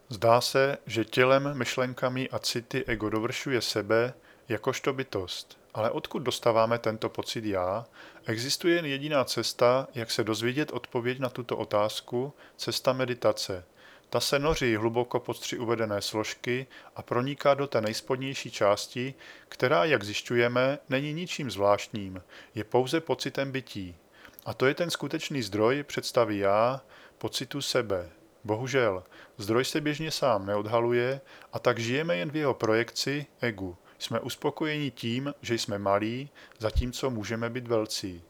Zdá se, že tělem, myšlenkami a city ego dovršuje sebe jakožto bytost. Ale odkud dostáváme tento pocit já? Existuje jen jediná cesta, jak se dozvědět odpověď na tuto otázku, cesta meditace. Ta se noří hluboko pod 3 uvedené složky a proniká do té nejspodnější části, která, jak zjišťujeme, není ničím zvláštním, je pouze pocitem bytí. A to je ten skutečný zdroj představy já, pocitu sebe. Bohužel, zdroj se běžně sám neodhaluje a tak žijeme jen v jeho projekci egu. Jsme uspokojeni tím, že jsme malí, zatímco můžeme být velcí.